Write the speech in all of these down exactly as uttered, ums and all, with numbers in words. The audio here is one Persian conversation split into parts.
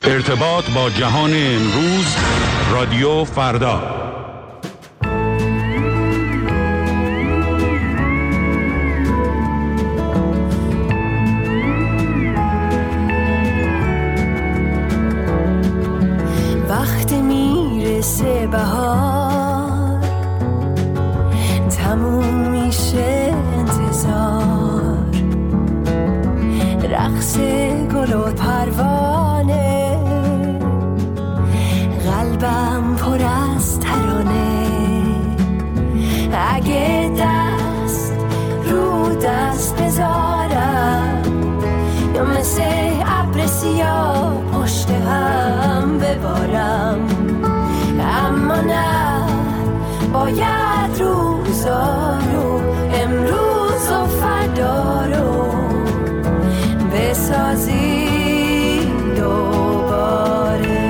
ارتباط با جهان امروز، رادیو فردا. وقتی میرسه بهار، تموم میشه انتظار، رقص گل و پروانه، قلبم پر از ترانه. اگه دست رو دست بذارم، یا مثل ابر سیاه پشت هم ببارم، اما نه، باید روزا رو، امروز و فردا رو بسازی دوباره.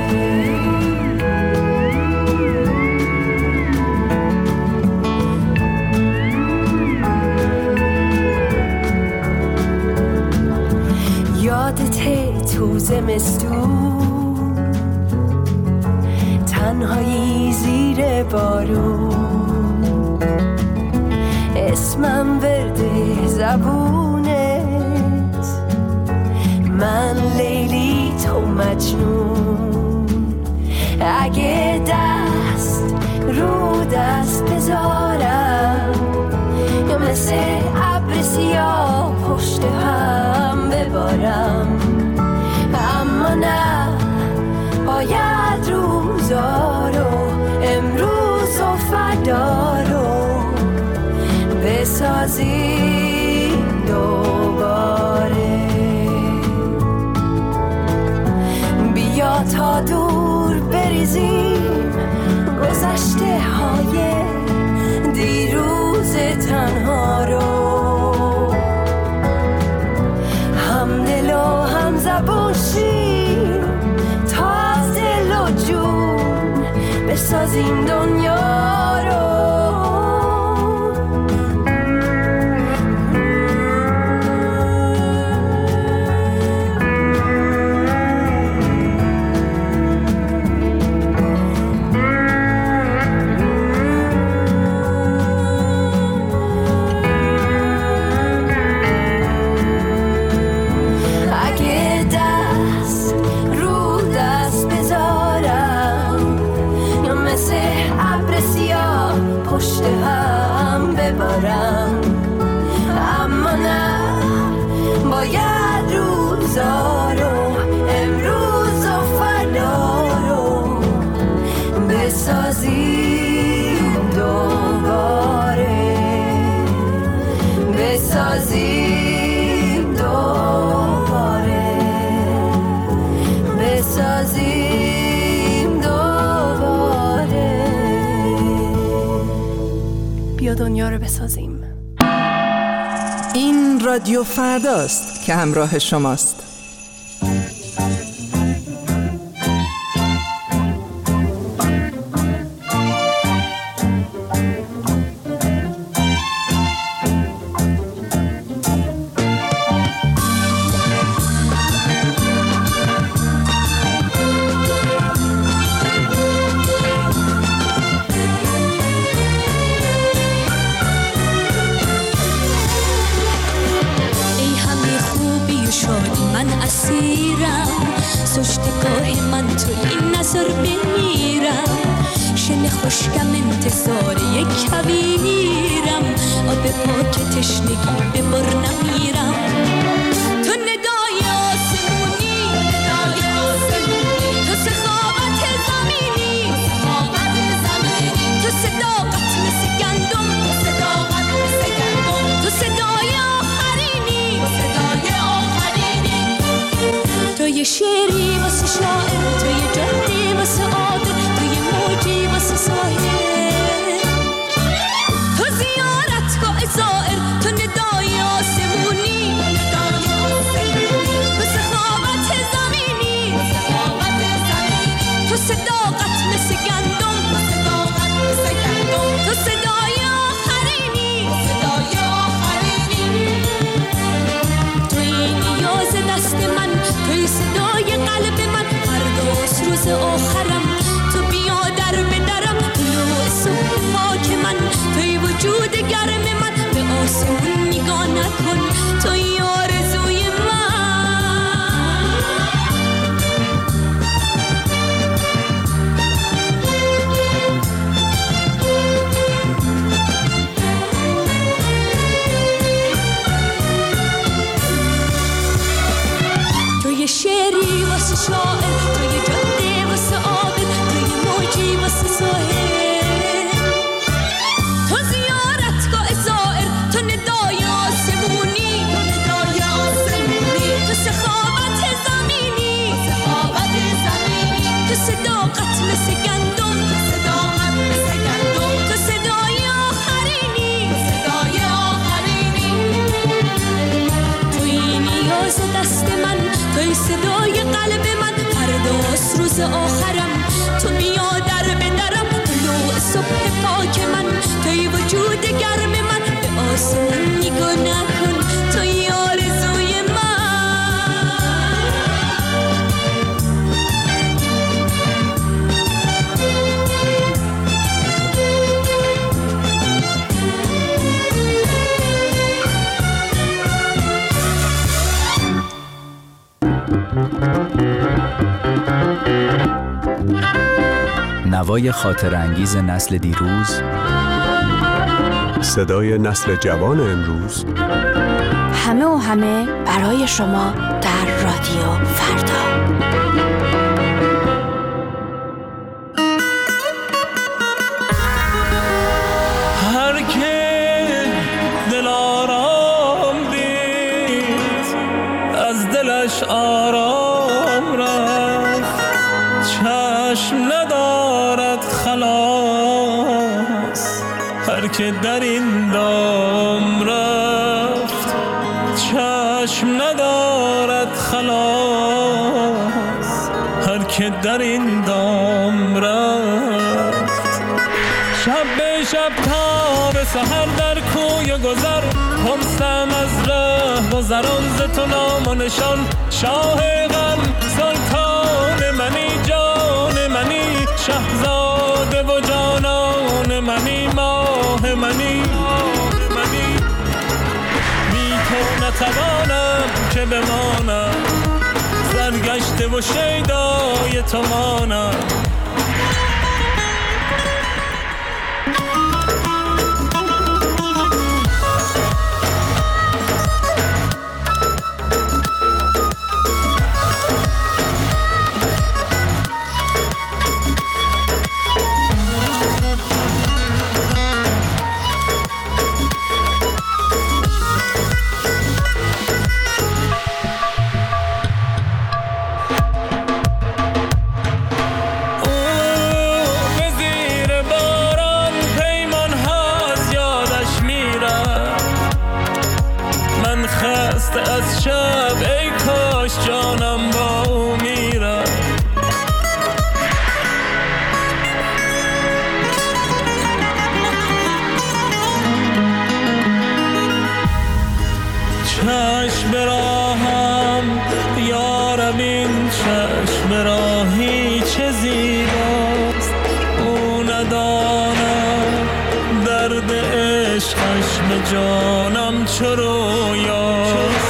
یادته تو زمستون، تنهایی زیر بارون، اسمم ورده زبونت، من لیلی تو مجنون. اگه دست رو دست بذارم، یا مثل ابر سیاه پشت هم ببارم، اما نه، باید روزا رو، امروز و فردا رو بسازی دوباره. بیا تا دور بریزیم گذشته های دیروز تنها رو، هم دل و هم زبون شیم تا از دل و جون بسازیم دنیا رو. اما نه، باید روزا رو، امروز و فردا رو بسازیم دوباره، بسازیم دوباره، بسازیم دوباره. بیا دنیا رو بسازیم. این رادیو فرداست که همراه شماست. خوشگم انتظار یک کویرم، آب پاک تشنگی به بر نمیرم. تو ندای آسمونی، ندای آسمونی، تو سخاوت زمینی، سخاوت زمینی، تو صداقت مثل گندم، صداقت مثل گندم، تو صدای آخرینی، صدای آخرینی. تو یه شعری واسه شاعر، تو یه جهدی واسه عادل، تو یه موجی واسه ساحل، تو زیارتگاه زائر، تو ندای آسمونی، ندای آسمونی، تو سخاوت زمینی، سخاوت زمینی، تو صداقت مثل گندم، صداقت مثل گندم، تو صدای آخرینی، صدای آخرینی. توی نیاز دست من، توی صدای قلب من، هر روز آخرم، تو بیا در بدرم، طلوع صبح پاک من، توی وجود گرم من، به آسمون نگاه نکن، توی آرزوی من. توی شعری واسه شاعر، توی جاده واسه عابر، توی موجی واسه ساحل، تو زیارتگاه زائر، تو ندای آسمونی، تو ندای آسمونی، تو سخاوت زمینی، سخاوت زمینی، تو صداقت مثل گندم، صداقت مثل گندم، تو صدای آخرینی، صدای آخرینی، توی نیاز دست من، توی صدای قلب من، فرداست روز آخرم، تو بیا در بدرم، طلوع صبح پاک من، توی وجود گرم من، به آسمون نگاه نکن، توی آرزوی من. نوای خاطر انگیز نسل دیروز، صدای نسل جوان امروز، همه و همه برای شما در رادیو فردا. هر که دل آرام دید از دلش آرام رفت، چشم ندارد خلاص هر که در این دام رفت، چشم ندارد خلاص هر که در این دام رفت. شب به شب تا به سحر در کوی گذر، پرسم از ره گذران ز تو نام و نشان، شاه غم سلطان منی، جان منی، شهزاده و جانان منی، ماه منی، منی، بی تو نتوانم که بمانم، سرگشته و شیدای تو مانم. از شب ای کاش جانم با او میرم، چشم براهم یارم، این چشم راهی چه زیباست، او ندانم درد عشقش به جانم چه رویاست.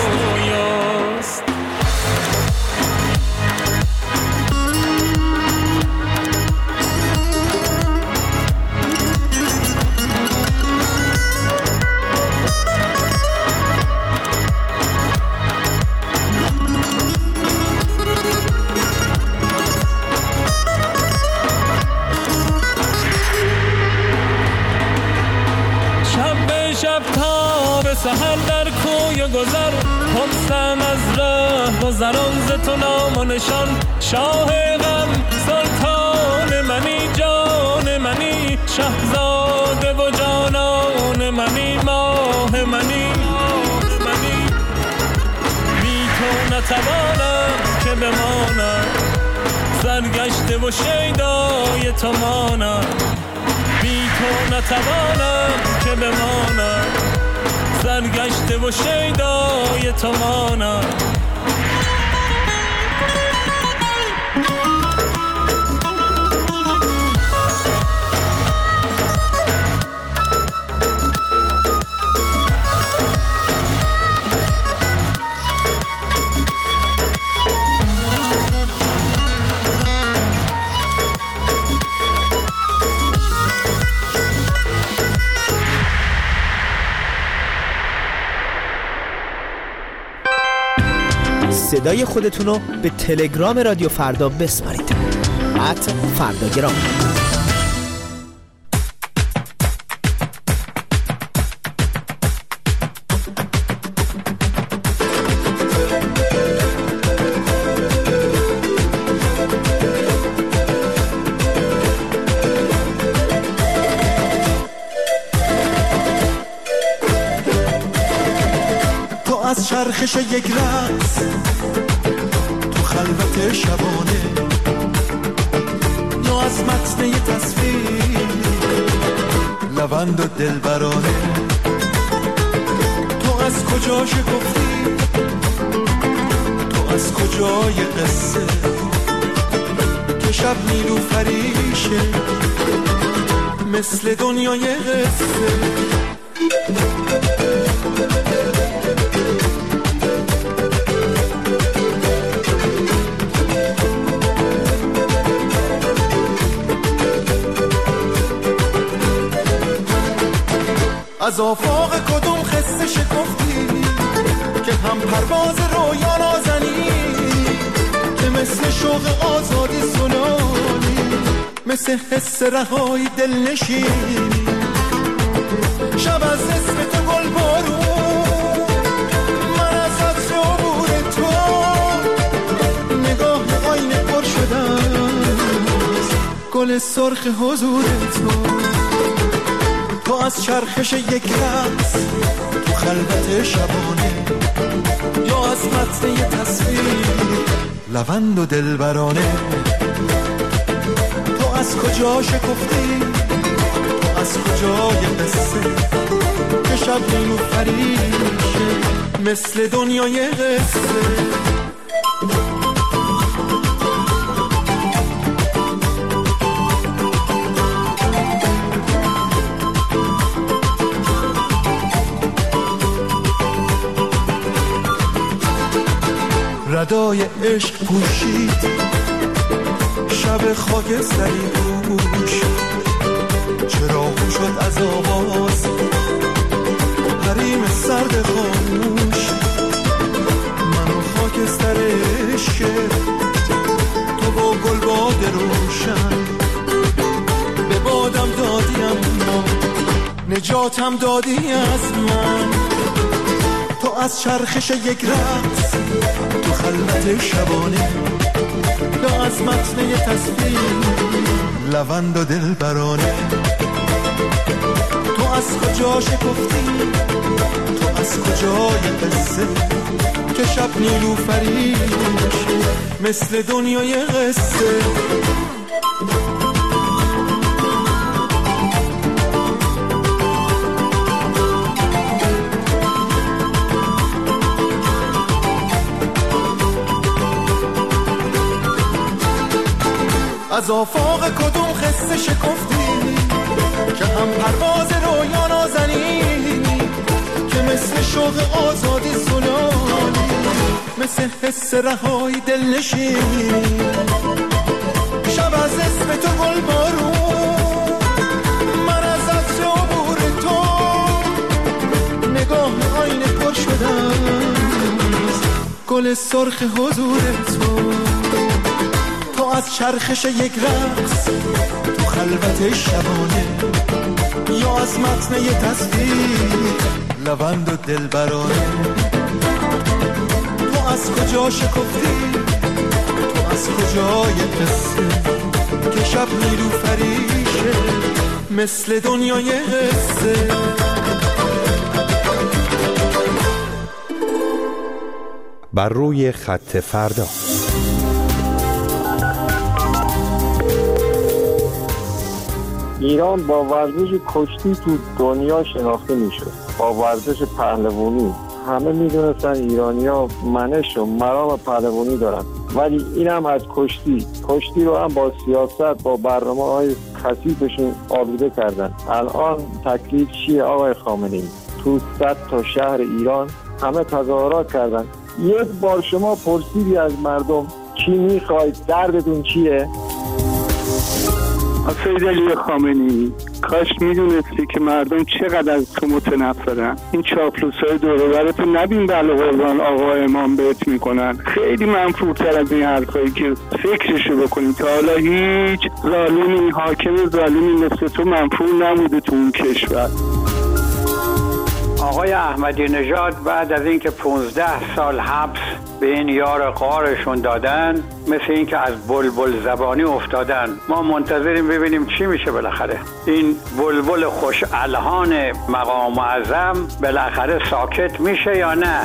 سحر در کوی گذر، پرسم از ره گذران ز تو نام و نشان، شاه غم سلطان منی، جان منی، شهزاده و جانان منی، ماه منی، منی، بی تو نتوانم که بمانم، سرگشته و شیدای تو مانم، بی تو نتوانم که بمانم، سرگشته و شیدای تو مانم. صدای خودتون رو به تلگرام رادیو فردا بسپارید. ات فرداگرام. از چرخش یک رقص تو خلوت شبانه، یا از متن یه تصویر لبند و دلبرانه. تو از کجا شکفتی، تو از کجای قصه که شب نیلوفریشه مثل دنیای قصه. از آفاق کدوم خسته شکفتی که هم پرواز رویا نازنی، که مثل شوق آزادی سنانی، مثل حس رهایی دل نشینی. شب از اسم تو گل بارون، من از عطر عبور تو، نگاه آینه پر شدن گل سرخ حضور تو. تو از چرخش یک رقص تو خلوت شبانه، یا از متن یه تصویر لبند و دلبرانه. تو از کجا شکفتی، تو از کجای قصه که شب نیلوفریشه مثل دنیای قصه. ردای عشق پوشید شب خاکستری پوش، چراغ شد از آواز حریم سرد خاموش. من و خاکستر عشق، تو با گلباد روشن، به بادم دادیم ما نجاتم دادی از من. تو از چرخش یک رقص تو خلوت شبانه، یا از متن یه تصویر لبند و دلبرانه. تو از کجا شکفتی، تو از کجای قصه که شب نیلوفریشه مثل دنیای قصه. از آفاق کدوم خسته شکفتی که هم پرواز رویا نازنی، که مثل شوق آزادی سنانی، مثل حس رهایی دل نشینی. شب از اسم تو گل بارون، من از عطر عبور تو، نگاه آینه پر شدن گل سرخ حضور تو. تو از چرخش یک رقص تو خلوت شبانه، یا از متن یه تصویر لبند و دلبرانه. تو از کجا شکفتی، تو از کجای قصه که شب نیلوفریشه مثل دنیای قصه. بر روی خط فردا. ایران با ورزش کشتی تو دنیا شناخته میشد، با ورزش پهلوانی. همه میدونستن ایرانی‌ها منش و مرام پهلوانی دارن، ولی این هم از کشتی کشتی رو هم با سیاست، با برنامه‌های خسیسشون آلوده کردن. الان تکلیف چیه آقای خامنه‌ای؟ تو صد تا شهر ایران همه تظاهرات کردن. یک بار شما پرسیدی از مردم چی میخواید، دردتون چیه؟ سید علی خامنه‌ای، کاش میدونستی که مردم چقدر از تو متنفرن. این چاپلوسای دور و برتو نبین بله قربان آقا امام بهت میکنن. خیلی منفورتر از این حرفایی که فکرشو بکنی. تا حالا هیچ ظالمی، حاکم ظالمی مثل تو منفور نبوده تو اون کشور. آقای احمدی نژاد بعد از اینکه پونزده سال حبس به این یار غارشون دادن، مثل اینکه از بلبل زبانی افتادن. ما منتظریم ببینیم چی میشه بالاخره. این بلبل خوش الحان مقام معظم بالاخره ساکت میشه یا نه؟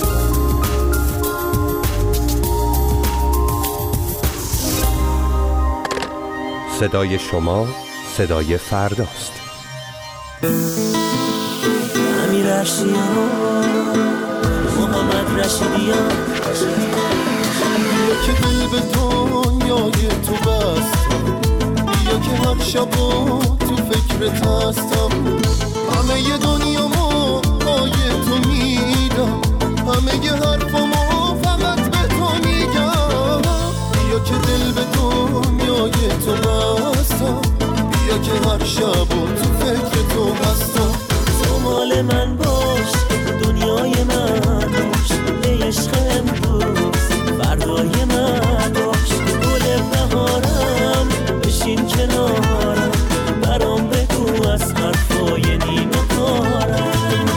صدای شما صدای فرداست. امیر رشیدیان، محمد رشیدیان، بیا که دل به دنیای تو بستم، بیا که هر شب تو فکرت هستم. همه ی دنیامو پای تو میدم، همه ی حرفامو فقط به تو میگم. بیا که دل به دنیای تو بستم، بیا که هر شب تو فکر تو هستم. مال من باش، دنیای من باش، ای عشق امروز فردای من باش. گل بهارم بشین کنارم، برام بگو از حرفای نیمه کارم.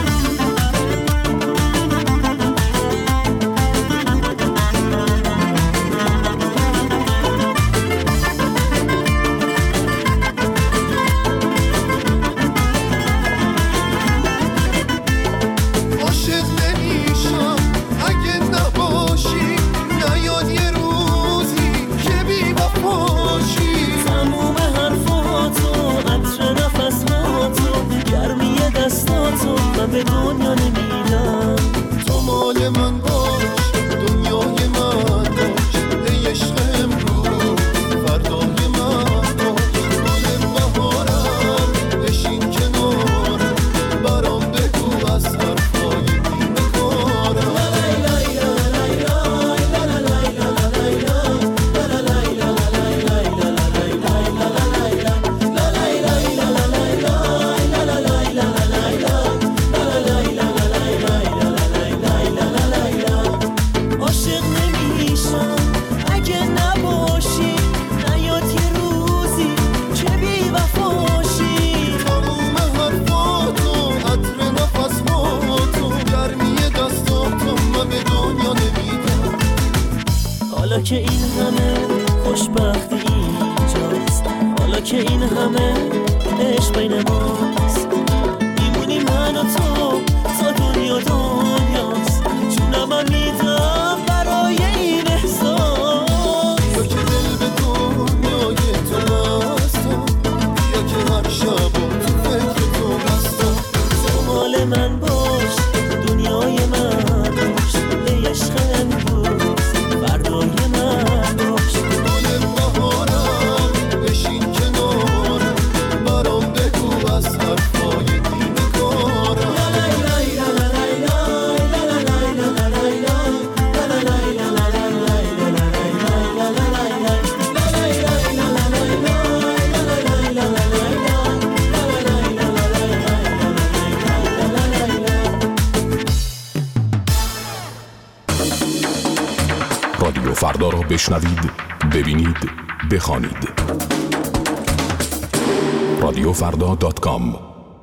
به دنیا نمیدم. تو مال من باش، دنیای من باش، ای عشق امروز فردای من باش. گل بهارم بشین کنارم، برام بگو از حرفای نیمه کارم. حالا که این همه خوشبختی اینجاست، حالا که این همه عشق بین ماست، میمونی من و تو تا دنیا دنیاست. جونم من میدم برای این احساس. بیا که دل به دنیای تو بستم، بیا که هر شب تو فکر تو هستم. تو مال من باش، دنیای من باش، ای عشق امروز فردای من باش. گل بهارم بشین کنارم، برام بگو از حرفای نیمه کارم. رادیو فردا را بشنوید، ببینید، بخوانید. رادیو فردا دات کام.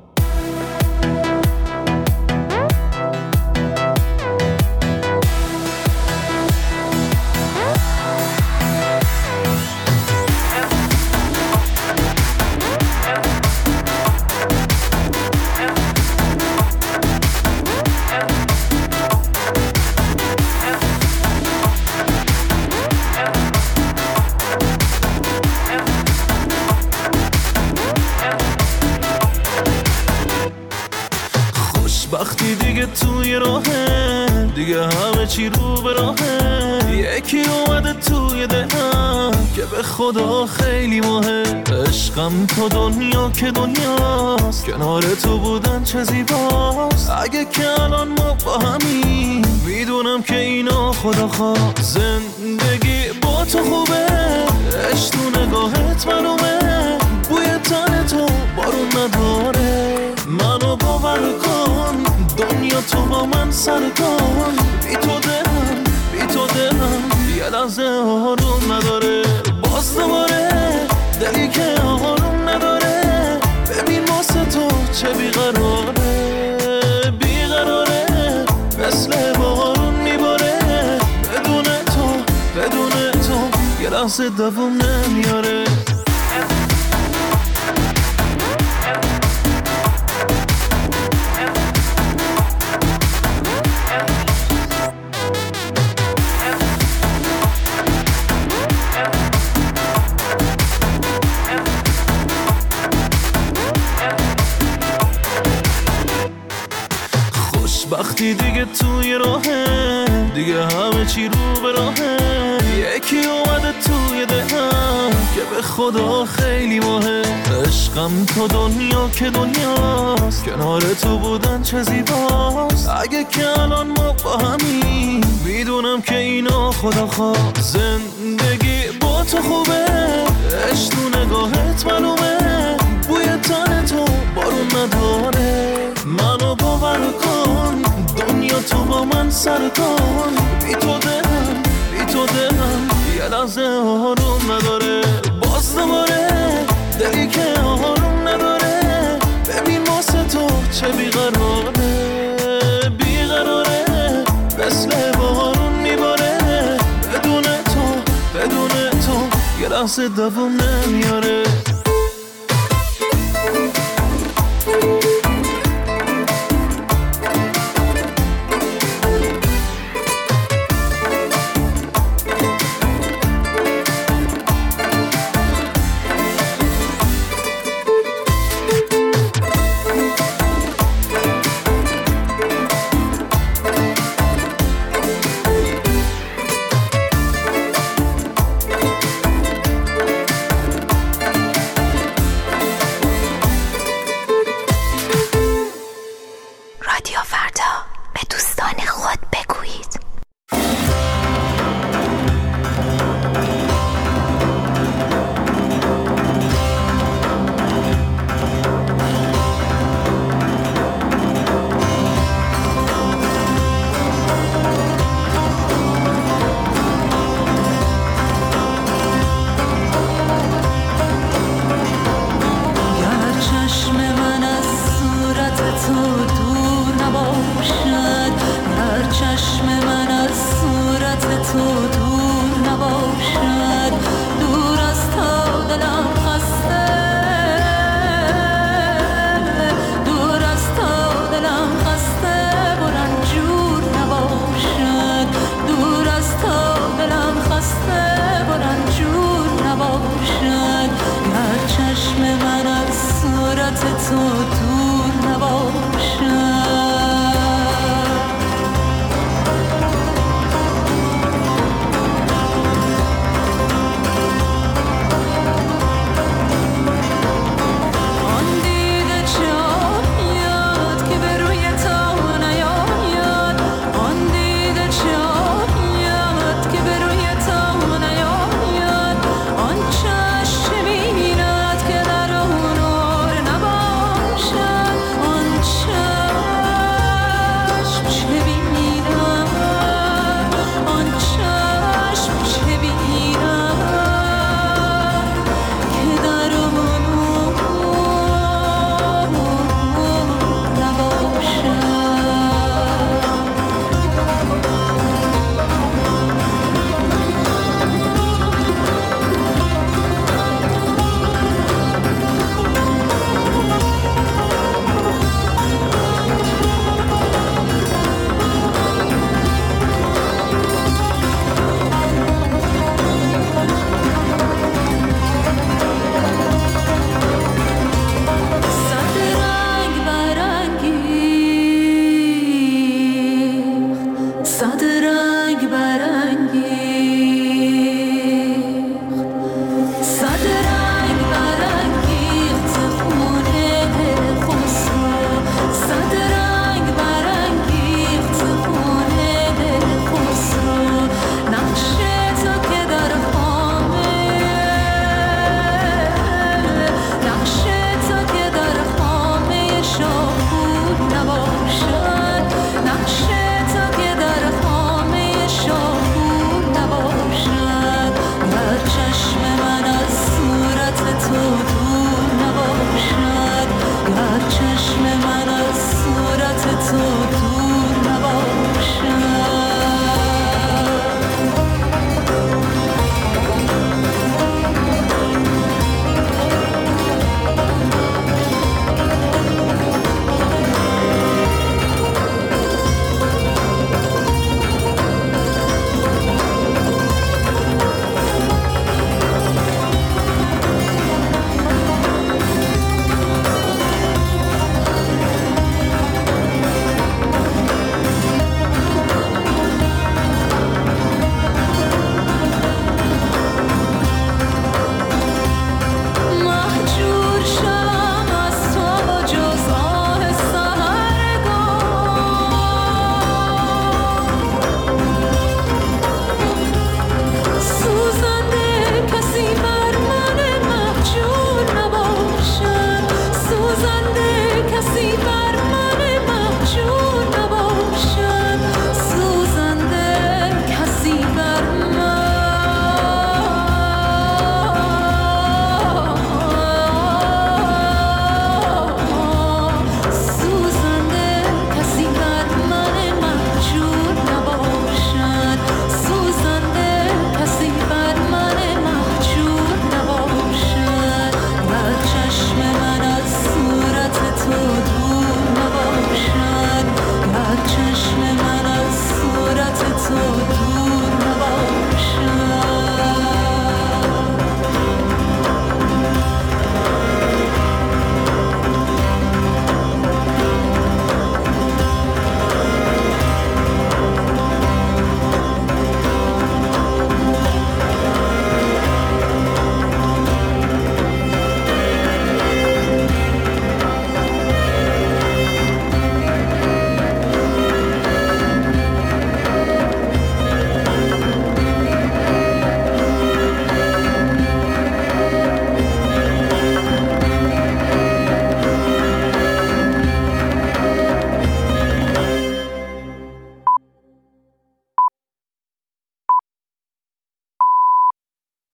وقتی دیگه توی راهه، دیگه همه چی رو به راهه. یکی اومده توی دلم که به خدا خیلی مهم. عشقم تو دنیا که دنیاست، کنار تو بودن چه زیباست. اگه که الان ما با همین، میدونم که اینا خدا خواست. زندگی با تو خوبه، عشق تو نگاهت معلومه. تو با من سر کار. بی تو دلم بی تو دلم یه لحظه آروم نداره. باز دوباره دلی که آروم نداره. ببین واسه تو چه بیقراره بیقراره مثل بارون میباره. بدون تو بدون تو یه لحظه دووم نمیاره. وقتی دیگه توی راهه، دیگه همه چی رو به راهه. یکی اومده توی دهنم که به خدا خیلی ماهه. عشقم تو دنیا که دنیاست، کنار تو بودن چه زیباست. اگه که الان ما با همین، میدونم که اینا خدا خواست. زندگی با تو خوبه، عشق تو نگاهت معلومه. بوی تن تو بارون نداره. منو باور کن دنیا تو با من سر کن. بی تو دلم بی تو دلم یه لحظه آروم نداره. باز دوباره دلی که آروم نداره. ببین واسه تو چه بیقراره بیقراره مثل بارون میباره. بدون تو بدون تو یه لحظه دووم نمیاره.